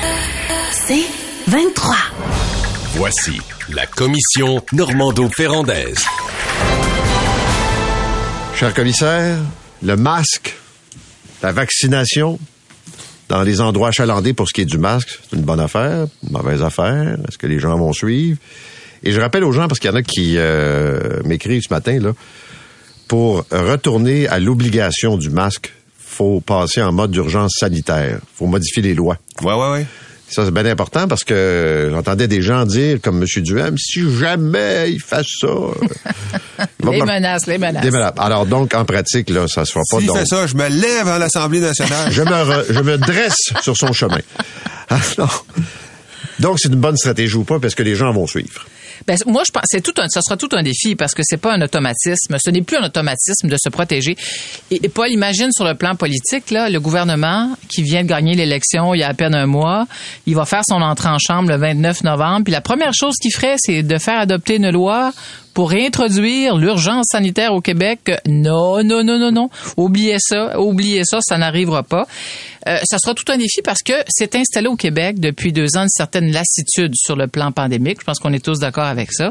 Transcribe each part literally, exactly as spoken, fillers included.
C'est vingt-trois. Voici la commission Normando-Ferrandaise. Cher commissaire, le masque, la vaccination dans les endroits achalandés pour ce qui est du masque, c'est une bonne affaire, une mauvaise affaire. Est-ce que les gens vont suivre? Et je rappelle aux gens, parce qu'il y en a qui euh, m'écrivent ce matin, là, pour retourner à l'obligation du masque, faut passer en mode d'urgence sanitaire. Faut modifier les lois. Ouais, ouais, ouais. Ça, c'est bien important parce que j'entendais des gens dire, comme M. Duhem, si jamais il fait ça... les menaces, les menaces. Des menaces. Alors donc, en pratique, là, ça se fera pas. S'il donc, fait ça, je me lève à l'Assemblée nationale. je, me re, je me dresse sur son chemin. Alors, donc, c'est une bonne stratégie ou pas, parce que les gens vont suivre. Ben, moi, je pense, c'est tout un, ça sera tout un défi parce que c'est pas un automatisme. Ce n'est plus un automatisme de se protéger. Et, et Paul, imagine sur le plan politique, là, le gouvernement qui vient de gagner l'élection il y a à peine un mois, il va faire son entrée en chambre le vingt-neuf novembre. Puis la première chose qu'il ferait, c'est de faire adopter une loi pour réintroduire l'urgence sanitaire au Québec. Non, non, non, non, non. Oubliez ça, oubliez ça, ça n'arrivera pas. Euh, ça sera tout un défi parce que c'est installé au Québec depuis deux ans une certaine lassitude sur le plan pandémique. Je pense qu'on est tous d'accord avec ça.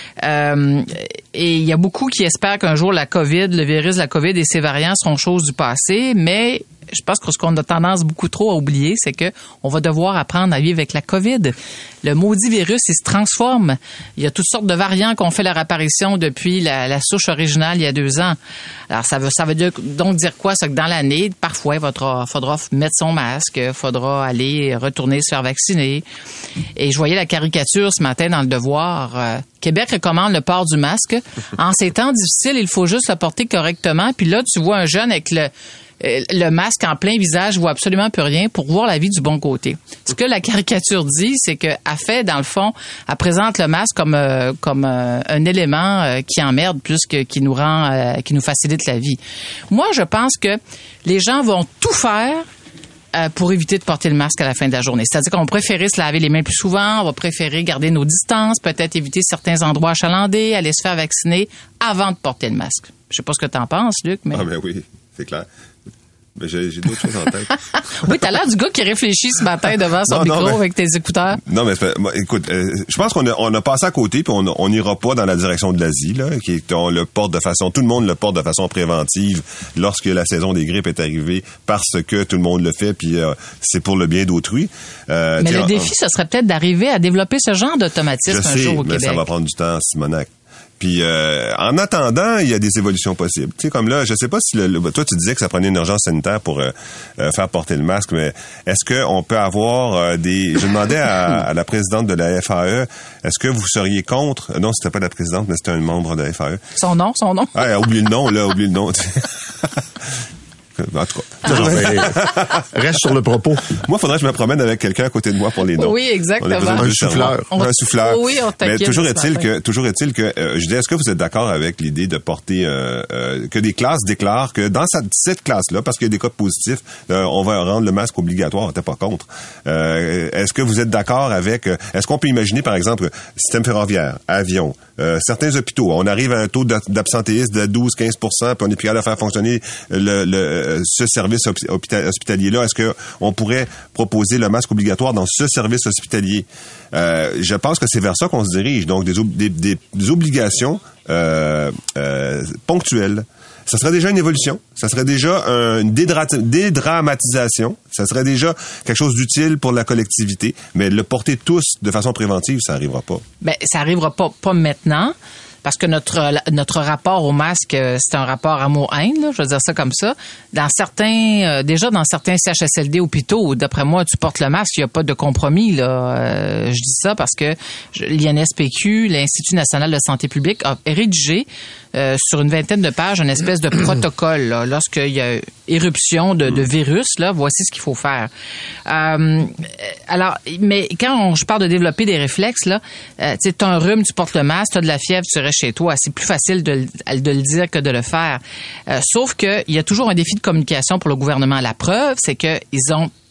Euh, et il y a beaucoup qui espèrent qu'un jour la COVID, le virus de la COVID et ses variants seront choses du passé, mais je pense que ce qu'on a tendance beaucoup trop à oublier, c'est que on va devoir apprendre à vivre avec la COVID. Le maudit virus, il se transforme. Il y a toutes sortes de variants qui ont fait leur apparition depuis la, la souche originale il y a deux ans. Alors, ça veut, ça veut dire, donc dire quoi? C'est que dans l'année, parfois, il faudra, faudra mettre son masque, il faudra aller retourner se faire vacciner. Et je voyais la caricature ce matin dans Le Devoir. Euh, Québec recommande le port du masque. En ces temps difficiles, il faut juste le porter correctement. Puis là, tu vois un jeune avec le le masque en plein visage, voit absolument plus rien pour voir la vie du bon côté. Ce que la caricature dit, c'est qu'elle fait, dans le fond, elle présente le masque comme euh, comme euh, un élément euh, qui emmerde plus que qui nous rend, euh, qui nous facilite la vie. Moi, je pense que les gens vont tout faire euh, pour éviter de porter le masque à la fin de la journée. C'est-à-dire qu'on va préférer se laver les mains plus souvent, on va préférer garder nos distances, peut-être éviter certains endroits achalandés, aller se faire vacciner avant de porter le masque. Je sais pas ce que t'en penses, Luc, mais... Ah, ben oui, c'est clair. Mais j'ai, j'ai d'autres choses en tête. Oui, t'as l'air du gars qui réfléchit ce matin devant son non, micro non, mais, avec tes écouteurs. Non, mais moi, écoute, euh, je pense qu'on a, on a passé à côté, puis on on n'ira pas dans la direction de l'Asie, là, qui est, on le porte de façon, tout le monde le porte de façon préventive lorsque la saison des grippes est arrivée, parce que tout le monde le fait, puis euh, c'est pour le bien d'autrui. Euh, mais le on, défi, ce serait peut-être d'arriver à développer ce genre d'automatisme je un sais, jour au mais Québec. Ça va prendre du temps, Simonac. Puis euh, en attendant, il y a des évolutions possibles. Tu sais, comme là, je sais pas si le, le, toi tu disais que ça prenait une urgence sanitaire pour euh, euh, faire porter le masque, mais est-ce que on peut avoir euh, des... Je demandais à, à la présidente de la F A E, est-ce que vous seriez contre... Non, c'était pas la présidente, mais c'était un membre de la F A E. Son nom, son nom. Ah, oublie le nom, là, oublie le nom. En tout cas. Ah. Reste sur le propos. Moi, il faudrait que je me promène avec quelqu'un à côté de moi pour les noms. Oui, exactement. Un souffleur. On... Un souffleur. Oui, on Mais toujours est-il matin. que, toujours est-il que, euh, je dis, est-ce que vous êtes d'accord avec l'idée de porter, euh, euh, que des classes déclarent que dans cette, cette classe-là, parce qu'il y a des cas positifs, euh, on va rendre le masque obligatoire, on n'était pas contre. Euh, est-ce que vous êtes d'accord avec, euh, est-ce qu'on peut imaginer, par exemple, système ferroviaire, avion, euh, certains hôpitaux, on arrive à un taux d'absentéisme de douze à quinze pour cent, puis on est plus capable de faire fonctionner le, le ce service hospitalier-là. Est-ce que on pourrait proposer le masque obligatoire dans ce service hospitalier? Euh, je pense que c'est vers ça qu'on se dirige. Donc, des, des, des obligations euh, euh, ponctuelles. Ça serait déjà une évolution. Ça serait déjà une dédra- dédramatisation. Ça serait déjà quelque chose d'utile pour la collectivité. Mais le porter tous de façon préventive, ça n'arrivera pas. Ben, ça n'arrivera pas, pas maintenant. Parce que notre notre rapport au masque, c'est un rapport amour-haine, là, je veux dire ça comme ça. Dans certains, euh, déjà dans certains C H S L D hôpitaux, d'après moi, tu portes le masque, il n'y a pas de compromis, là. Euh, je dis ça parce que l'I N S P Q, l'Institut national de santé publique, a rédigé euh, sur une vingtaine de pages une espèce de protocole, là, lorsqu'il y a éruption de, de virus, là, voici ce qu'il faut faire. Euh, alors, mais quand on, je parle de développer des réflexes, là, euh, tu sais, t'as un rhume, tu portes le masque, t'as de la fièvre, tu restes chez toi. C'est plus facile de, de le dire que de le faire. Euh, sauf que il y a toujours un défi de communication pour le gouvernement. La preuve, c'est que ils ont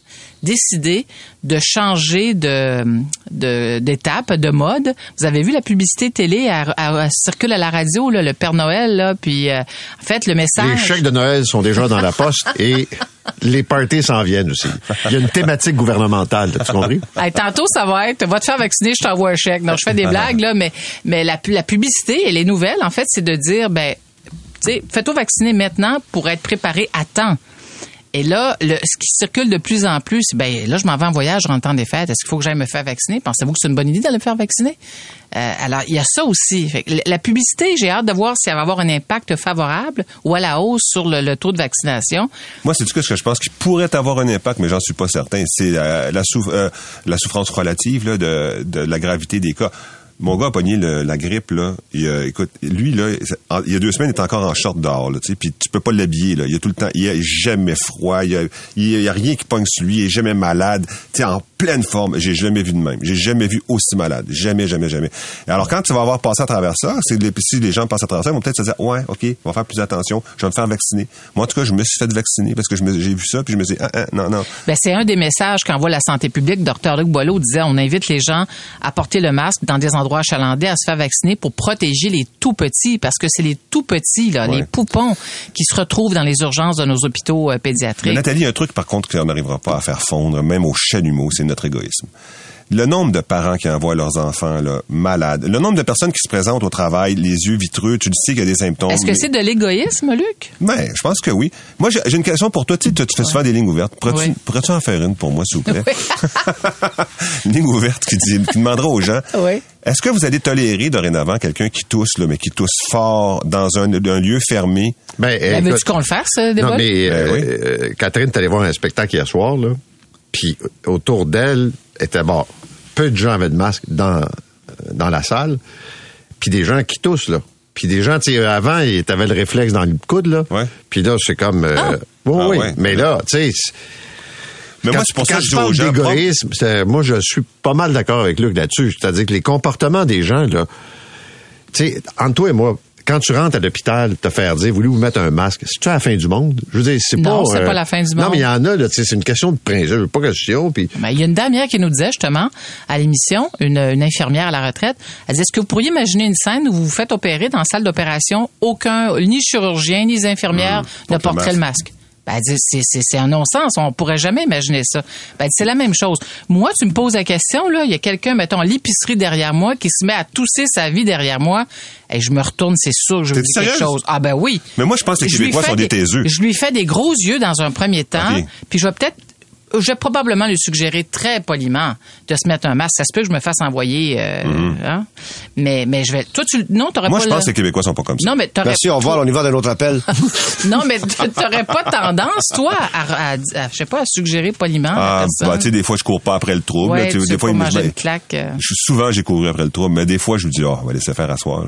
décidé de changer de, de d'étape, de mode. Vous avez vu la publicité télé, elle, elle, elle circule à la radio, là, le Père Noël, là, puis euh, en fait, le message... Les chèques de Noël sont déjà dans la poste et les parties s'en viennent aussi. Il y a une thématique gouvernementale, as-tu compris? Hey, tantôt, ça va être, va te faire vacciner, je t'envoie un chèque. Non, je fais des blagues, là, mais, mais la, la publicité et les nouvelles, en fait, c'est de dire, ben, tu sais, fais-toi vacciner maintenant pour être préparé à temps. Et là, le, ce qui circule de plus en plus, ben là, je m'en vais en voyage en temps des fêtes. Est-ce qu'il faut que j'aille me faire vacciner? Pensez-vous que c'est une bonne idée d'aller me faire vacciner? Euh, alors, il y a ça aussi. Fait que la publicité, j'ai hâte de voir si elle va avoir un impact favorable ou à la hausse sur le, le taux de vaccination. Moi, c'est tout ce que je pense qui pourrait avoir un impact, mais j'en suis pas certain. C'est la, la, souf- euh, la souffrance relative là, de, de la gravité des cas. Mon gars a pogné le, la grippe, là. Et, euh, écoute, lui, là, il y a deux semaines, il est encore en short dehors, là, tu sais, puis tu peux pas l'habiller, là. Il a tout le temps, il a jamais froid, il y a, il y a rien qui pogne sur lui, il est jamais malade, tu sais, en pleine forme. J'ai jamais vu de même. J'ai jamais vu aussi malade. Jamais, jamais, jamais. Et alors, quand tu vas avoir passé à travers ça, c'est les, si les gens passent à travers ça, ils vont peut-être se dire, ouais, OK, on va faire plus attention, je vais me faire vacciner. Moi, en tout cas, je me suis fait vacciner parce que je me, j'ai vu ça, puis je me suis dit, ah, ah, non, non. Ben, c'est un des messages qu'envoie la santé publique. Docteur Luc Boileau disait, on invite les gens à porter le masque dans des endroits achalandés, à se faire vacciner pour protéger les tout petits, parce que c'est les tout petits, là, ouais. les poupons qui se retrouvent dans les urgences de nos hôpitaux euh, pédiatriques. Mais Nathalie, il y a un truc, par contre, qu'on n'arrivera pas à faire fondre, même au chalumeau, c'est notre égoïsme. Le nombre de parents qui envoient leurs enfants là, malades, le nombre de personnes qui se présentent au travail, les yeux vitreux, tu le sais qu'il y a des symptômes. Est-ce que mais... c'est de l'égoïsme, Luc? Ben, je pense que oui. Moi, j'ai, j'ai une question pour toi. Tu sais, tu fais souvent ouais. des lignes ouvertes. Pourrais-tu, oui. pourrais-tu en faire une pour moi, s'il vous plaît? Oui. Une ligne ouverte qui, dit, qui demandera aux gens. Oui. Est-ce que vous allez tolérer dorénavant quelqu'un qui tousse, là, mais qui tousse fort dans un, un lieu fermé? Ben, Ben, écoute, veux-tu qu'on le fasse, ce débat? non, mais Ben euh, oui. euh, Catherine, t'es allée voir un spectacle hier soir, là, puis autour d'elle était bon. Peu de gens avaient de masque dans dans la salle, puis des gens qui toussent, là. Puis des gens, tu sais, avant, t'avais le réflexe dans le coude, là. Ouais. Puis là, c'est comme... Euh, Ah. oui, Ah oui. ouais. Mais là, tu sais... Mais quand, moi, c'est pour ça quand que je je dis aux parle gens... d'égoïsme, c'est- moi, je suis pas mal d'accord avec Luc là-dessus. C'est-à-dire que les comportements des gens, là... Tu sais, entre toi et moi, quand tu rentres à l'hôpital, te faire dire, voulez-vous mettre un masque? C'est-tu à la fin du monde? Je veux dire, c'est pas... Non, c'est pas la fin du monde. Non, mais il y en a, là, tu sais, c'est une question de principe, pas question, puis... Ben, il y a une dame hier qui nous disait justement à l'émission, une, une infirmière à la retraite, elle disait, est-ce que vous pourriez imaginer une scène où vous vous faites opérer dans la salle d'opération, aucun, ni chirurgien, ni infirmière Mmh, ne porte le porterait le masque? Ben, elle dit, c'est, c'est, c'est un non-sens. On pourrait jamais imaginer ça. Ben, c'est la même chose. Moi, tu me poses la question, là, il y a quelqu'un, mettons, à l'épicerie derrière moi, qui se met à tousser sa vie derrière moi. Et je me retourne, c'est sûr que je T'es vous dis quelque sérieuse? chose. Ah, ben oui. Mais moi, je pense que les Je lui Québécois fais sont des taiseux. Je lui fais des gros yeux dans un premier temps. OK. Puis je vais peut-être, je vais probablement lui suggérer très poliment de se mettre un masque. Ça se peut que je me fasse envoyer, euh, Mm-hmm. hein? Mais, mais je vais, toi, tu, non, t'aurais Moi, pas je le- pense que les Québécois sont pas comme ça. Non, mais t'aurais, Merci, au revoir, on y va d'un autre appel. non, mais t'aurais pas tendance, toi, à, à, à- je sais pas, à suggérer poliment à la Ah, personne. bah, tu sais, des fois, je cours pas après le trouble. Ouais, là, tu sais, tu des sais fois, pas il me manger dit, une claque. euh. je- souvent, j'ai couru après le trouble, mais des fois, je me dis, oh, on va laisser faire asseoir, là.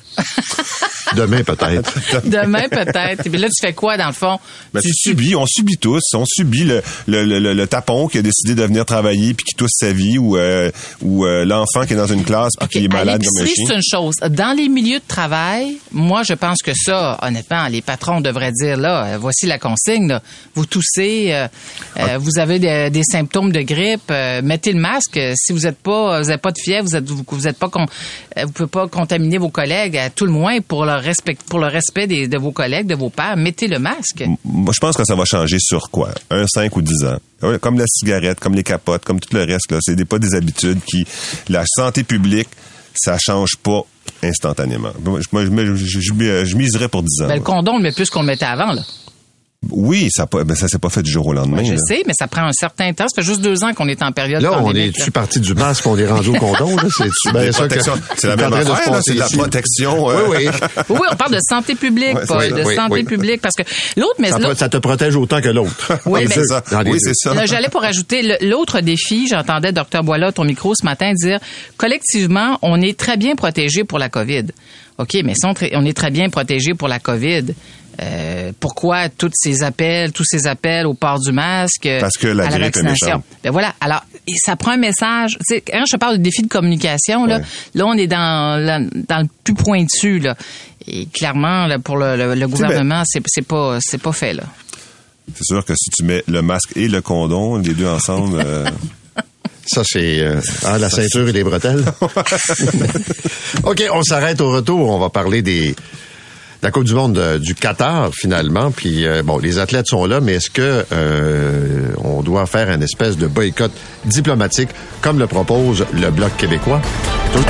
Demain, peut-être. Demain, peut-être. Et puis là, tu fais quoi, dans le fond? Ben, tu tu subis, on subit tous, on subit le, le, le, le, le tapon qui a décidé de venir travailler puis qui tousse sa vie ou, euh, ou euh, l'enfant qui est dans une classe puis OK, qui est malade à comme un l'épicerie, chien. c'est une chose. Dans les milieux de travail, moi, je pense que ça, honnêtement, les patrons devraient dire, là, euh, voici la consigne, là. Vous toussez, euh, euh, vous avez des, des symptômes de grippe, euh, mettez le masque. Si vous êtes pas, vous n'avez pas de fièvre, vous êtes, vous, vous êtes pas, con, euh, vous pouvez pas contaminer vos collègues, à tout le moins pour le respect, pour le respect des, de vos collègues, de vos pairs, mettez le masque. Moi, je pense que ça va changer sur quoi? Un, cinq ou dix ans. Ouais, comme la cigarette, comme les capotes, comme tout le reste, là. C'est des, pas des habitudes qui, la santé publique, ça change pas instantanément. Moi, je, je, je, je, je miserais pour dix ans. Ben, le là. condom, on le met plus qu'on le mettait avant, là. Oui, ça pas, ben ça s'est pas fait du jour au lendemain. Ouais, je là. sais, mais ça prend un certain temps. Ça fait juste deux ans qu'on est en période Là, on pandémique. est-tu parti du masque, on est rendu au condom, là? C'est Les bien ça que... protections, c'est la qui est même en train de se affaire, là, passer c'est de la ici. protection. euh, Oui, oui. Oui, oui, on parle de santé publique, Ouais, Paul, c'est ça. de Oui, santé oui. publique, parce que l'autre, mais Ça, l'autre- pro- ça te protège autant que l'autre. Oui, Les mais- deux, c'est ça. dans les Oui, deux. c'est ça. Là, j'allais pour ajouter le- l'autre défi. J'entendais Dr Boileau, ton micro ce matin, dire collectivement, on est très bien protégé pour la COVID. OK, mais si on, tr- on est très bien protégé pour la COVID, euh, pourquoi tous ces appels, tous ces appels au port du masque, Parce que la à la grippe est vaccination? méchante. Ben voilà. Alors, et ça prend un message. Tu sais, quand je te parle de défi de communication, là, Ouais. là, on est dans, la- dans le plus pointu, là. Et clairement, là, pour le, le- le gouvernement, c'est, c'est pas, c'est pas fait, là. C'est sûr que si tu mets le masque et le condom, les deux ensemble... Euh... Ça, c'est euh, ah, la ça, ceinture c'est... et les bretelles. OK, on s'arrête au retour. On va parler des... la Coupe du monde de, du Qatar, finalement. Puis, euh, bon, les athlètes sont là, mais est-ce que euh, on doit faire une espèce de boycott diplomatique, comme le propose le Bloc québécois? Tout...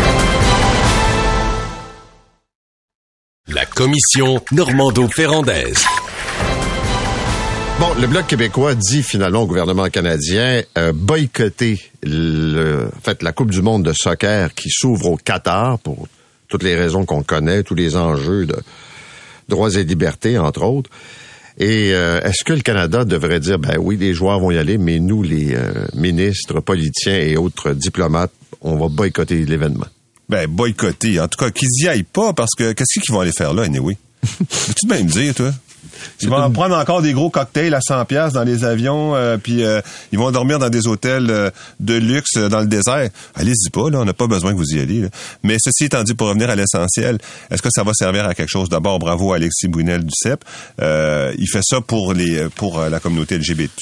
La commission Normando-Ferrandaise. Bon, le Bloc québécois dit finalement au gouvernement canadien euh, boycotter le, en fait, la Coupe du monde de soccer qui s'ouvre au Qatar pour toutes les raisons qu'on connaît, tous les enjeux de droits et libertés, entre autres. Et euh, est-ce que le Canada devrait dire, ben oui, les joueurs vont y aller, mais nous, les euh, ministres, politiciens et autres diplomates, on va boycotter l'événement? Ben, boycotter. En tout cas, qu'ils y aillent pas, parce que qu'est-ce qu'ils vont aller faire là, anyway? Peux-tu bien me dire, toi? Ils vont une... prendre encore des gros cocktails à cent piastres dans les avions, euh, puis euh, ils vont dormir dans des hôtels euh, de luxe euh, dans le désert. Allez-y pas, là, on n'a pas besoin que vous y alliez. Là. Mais ceci étant dit, pour revenir à l'essentiel, est-ce que ça va servir à quelque chose? D'abord, bravo à Alexis Brunel du C E P. Euh, il fait ça pour les pour la communauté L G B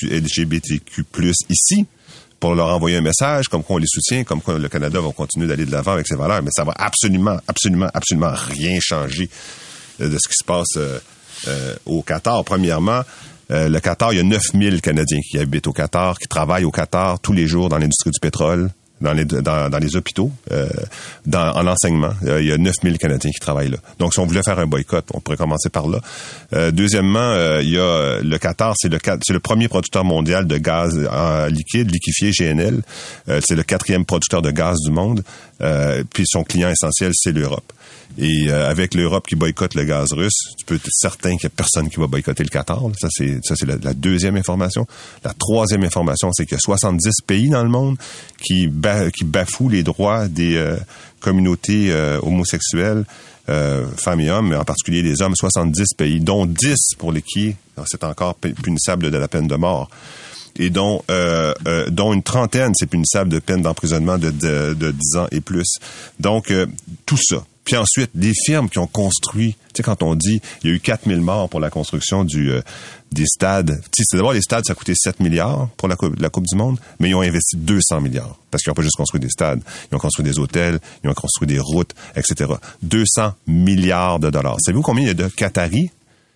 T Q plus, ici, pour leur envoyer un message, comme quoi on les soutient, comme quoi le Canada va continuer d'aller de l'avant avec ses valeurs. Mais ça va absolument, absolument, absolument rien changer de ce qui se passe euh, Euh, au Qatar. Premièrement, euh, le Qatar, il y a neuf mille Canadiens qui habitent au Qatar, qui travaillent au Qatar tous les jours dans l'industrie du pétrole, dans les dans, dans les hôpitaux, euh, dans, en enseignement. Euh, il y a neuf mille Canadiens qui travaillent là. Donc, si on voulait faire un boycott, on pourrait commencer par là. Euh, deuxièmement, euh, il y a le Qatar, c'est le c'est le premier producteur mondial de gaz en liquide, liquéfié, G N L. Euh, c'est le quatrième producteur de gaz du monde. Euh, puis son client essentiel, c'est l'Europe. Et euh, avec l'Europe qui boycotte le gaz russe, tu peux être certain qu'il n'y a personne qui va boycotter le Qatar. Ça, c'est ça c'est la, la deuxième information. La troisième information, c'est qu'il y a soixante-dix pays dans le monde qui, ba- qui bafouent les droits des euh, communautés euh, homosexuelles, euh, femmes et hommes, mais en particulier les hommes. soixante-dix pays, dont dix pour les qui c'est encore punissable de la peine de mort. Et dont euh, euh, dont une trentaine, c'est punissable de peine d'emprisonnement de, de, de dix ans et plus. Donc, euh, tout ça. Puis ensuite, des firmes qui ont construit, tu sais, quand on dit, il y a eu quatre mille morts pour la construction du euh, des stades. Tu sais, c'est d'abord, les stades, ça a coûté sept milliards pour la coupe, la coupe du monde, mais ils ont investi deux cents milliards. Parce qu'ils n'ont pas juste construit des stades. Ils ont construit des hôtels, ils ont construit des routes, et cetera. deux cents milliards de dollars. Savez-vous combien il y a de Qataris?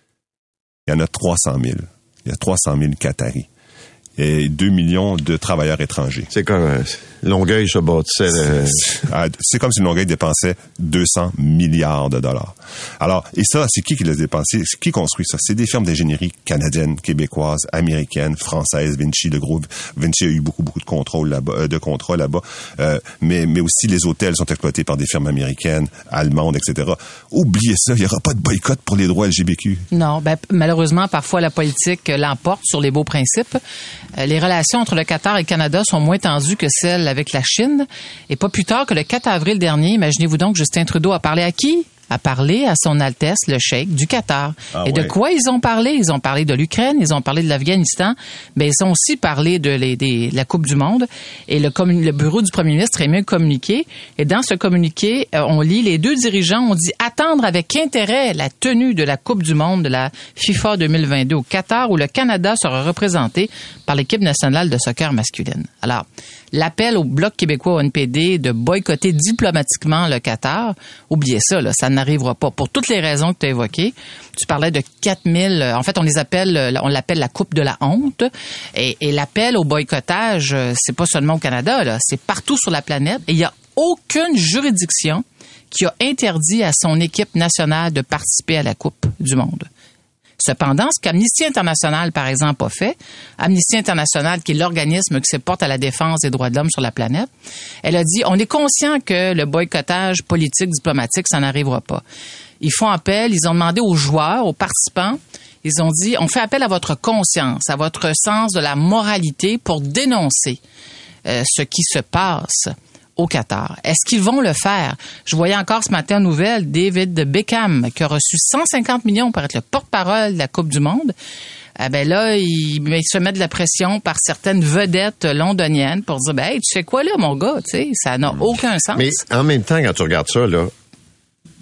Il y en a trois cent mille. Il y a trois cent mille Qataris. Et deux millions de travailleurs étrangers. C'est comme euh, Longueuil se bâtissait. Le... C'est comme si Longueuil dépensait deux cents milliards de dollars. Alors, et ça, c'est qui qui l'a dépensé? C'est qui construit ça? C'est des firmes d'ingénierie canadiennes, québécoises, américaines, françaises. Vinci, le gros Vinci a eu beaucoup, beaucoup de contrôle là-bas, de contrats là-bas. Euh, mais, mais aussi les hôtels sont exploités par des firmes américaines, allemandes, et cetera. Oubliez ça, il n'y aura pas de boycott pour les droits L G B T Q. Non, ben malheureusement, parfois la politique l'emporte sur les beaux principes. Les relations entre le Qatar et le Canada sont moins tendues que celles avec la Chine. Et pas plus tard que le quatre avril dernier, imaginez-vous donc, Justin Trudeau a parlé à qui? A parlé à son Altesse, le cheikh du Qatar. Ah, et de ouais. quoi ils ont parlé? Ils ont parlé de l'Ukraine, ils ont parlé de l'Afghanistan, mais ils ont aussi parlé de, les, des, de la Coupe du monde. Et le, le bureau du premier ministre a émis un communiqué. Et dans ce communiqué, on lit, les deux dirigeants ont dit attendre avec intérêt la tenue de la Coupe du monde de la FIFA deux mille vingt-deux au Qatar, où le Canada sera représenté par l'équipe nationale de soccer masculine. Alors, l'appel au Bloc québécois au N P D de boycotter diplomatiquement le Qatar, oubliez ça, là, ça n'arrivera pas. Pour toutes les raisons que tu as évoquées, tu parlais de quatre mille, en fait, on les appelle, on l'appelle la Coupe de la honte, et, et l'appel au boycottage, c'est pas seulement au Canada, là, c'est partout sur la planète, et il y a aucune juridiction qui a interdit à son équipe nationale de participer à la Coupe du monde. Cependant, ce qu'Amnesty International, par exemple, a fait, Amnesty International, qui est l'organisme qui se porte à la défense des droits de l'homme sur la planète, elle a dit, on est conscient que le boycottage politique, diplomatique, ça n'arrivera pas. Ils font appel, ils ont demandé aux joueurs, aux participants, ils ont dit, on fait appel à votre conscience, à votre sens de la moralité pour dénoncer euh, ce qui se passe au Qatar. Est-ce qu'ils vont le faire? Je voyais encore ce matin en nouvelle David Beckham qui a reçu cent cinquante millions pour être le porte-parole de la Coupe du monde. Eh ben là, il, il se met de la pression par certaines vedettes londoniennes pour dire, ben, hey, tu fais quoi là, mon gars? Tu sais, ça n'a aucun sens. Mais en même temps, quand tu regardes ça, là,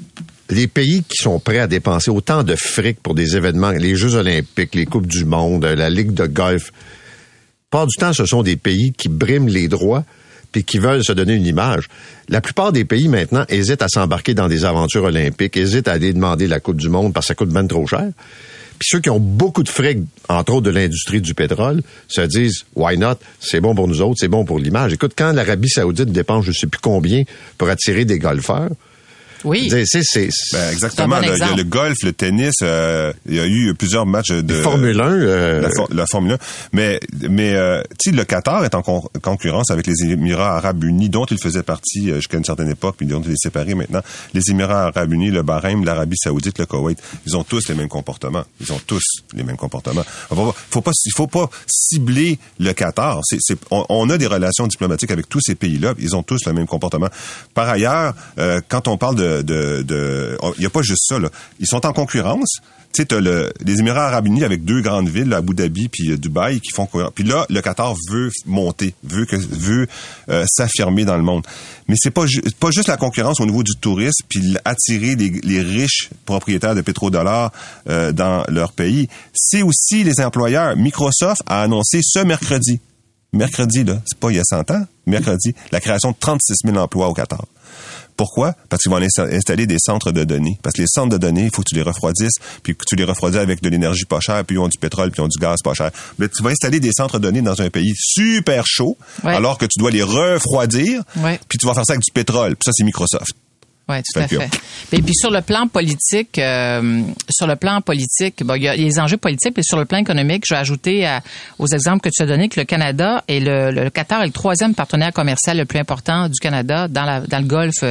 les pays qui sont prêts à dépenser autant de fric pour des événements, les Jeux olympiques, les Coupes du monde, la Ligue de golf, part du temps, ce sont des pays qui briment les droits puis qui veulent se donner une image. La plupart des pays, maintenant, hésitent à s'embarquer dans des aventures olympiques, hésitent à aller demander la Coupe du monde parce que ça coûte ben trop cher. Puis ceux qui ont beaucoup de fric, entre autres de l'industrie du pétrole, se disent « Why not? C'est bon pour nous autres, c'est bon pour l'image. » Écoute, quand l'Arabie saoudite dépense je sais plus combien pour attirer des golfeurs, oui. C'est, c'est, c'est, ben exactement. C'est un bon là, il y a le golf, le tennis. Euh, il y a eu plusieurs matchs de Formule un. Euh, la, la Formule un. Mais, mais euh, tu sais, le Qatar est en con- concurrence avec les Émirats Arabes Unis, dont il faisait partie euh, jusqu'à une certaine époque, puis dont il est séparé maintenant. Les Émirats Arabes Unis, le Bahreïn, l'Arabie Saoudite, le Koweït, ils ont tous les mêmes comportements. Ils ont tous les mêmes comportements. Faut, faut pas, il faut pas cibler le Qatar. C'est, c'est, on, on a des relations diplomatiques avec tous ces pays-là. Ils ont tous le même comportement. Par ailleurs, euh, quand on parle de de, de, il y a pas juste ça, là. Ils sont en concurrence. Tu sais, t'as le, les Émirats Arabes Unis avec deux grandes villes, là, Abu Dhabi puis euh, Dubaï, qui font concurrence. Puis là, le Qatar veut monter, veut que, veut euh, s'affirmer dans le monde. Mais c'est pas ju- pas juste la concurrence au niveau du tourisme, puis attirer les, les riches propriétaires de pétrodollars euh, dans leur pays. C'est aussi les employeurs. Microsoft a annoncé ce mercredi, mercredi là, c'est pas il y a cent ans, mercredi, la création de trente-six mille emplois au Qatar. Pourquoi? Parce qu'ils vont installer des centres de données. Parce que les centres de données, il faut que tu les refroidisses, puis que tu les refroidis avec de l'énergie pas chère, puis ils ont du pétrole, puis ils ont du gaz pas cher. Mais tu vas installer des centres de données dans un pays super chaud, ouais. alors que tu dois les refroidir, ouais. puis tu vas faire ça avec du pétrole. Puis ça, c'est Microsoft. Oui, tout à fait. Et puis sur le plan politique, euh, sur le plan politique, bon, il y a les enjeux politiques, mais sur le plan économique, je vais ajouter à, aux exemples que tu as donnés que le Canada et le, le Qatar est le troisième partenaire commercial le plus important du Canada dans, la, dans le Golfe,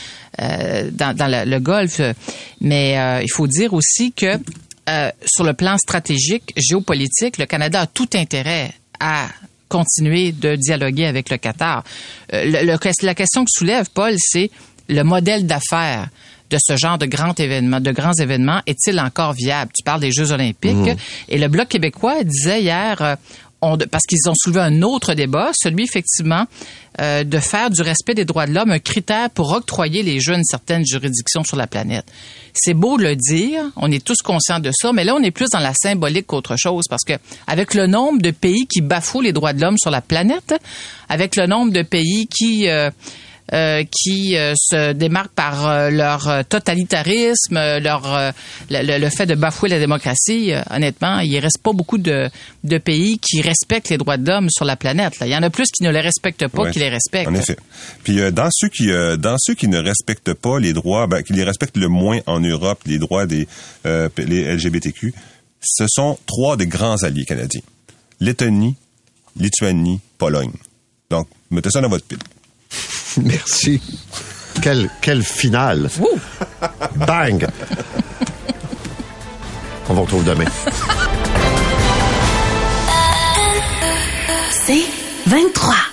euh, dans, dans le, le Golfe. Mais euh, il faut dire aussi que euh, sur le plan stratégique, géopolitique, le Canada a tout intérêt à continuer de dialoguer avec le Qatar. Euh, le, le, la question que soulève Paul, c'est le modèle d'affaires de ce genre de grands événements, de grands événements, est-il encore viable? Tu parles des Jeux olympiques. Mmh. Et le Bloc québécois disait hier, euh, on, parce qu'ils ont soulevé un autre débat, celui effectivement euh, de faire du respect des droits de l'homme un critère pour octroyer les Jeux à une certaine juridiction sur la planète. C'est beau le dire, on est tous conscients de ça, mais là, on est plus dans la symbolique qu'autre chose, parce que avec le nombre de pays qui bafouent les droits de l'homme sur la planète, avec le nombre de pays qui... Euh, Euh, qui euh, se démarquent par euh, leur totalitarisme, leur euh, le, le fait de bafouer la démocratie. Euh, honnêtement, il reste pas beaucoup de, de pays qui respectent les droits de l'homme sur la planète. Là. Il y en a plus qui ne les respectent pas, ouais, qui les respectent. En effet. Puis euh, dans ceux qui euh, dans ceux qui ne respectent pas les droits, ben, qui les respectent le moins en Europe, les droits des euh, les L G B T Q, ce sont trois des grands alliés canadiens: Lettonie, Lituanie, Pologne. Donc, mettez ça dans votre pile. Merci. Quelle, quelle finale. Ouh. Bang. On vous retrouve demain. C'est vingt-trois.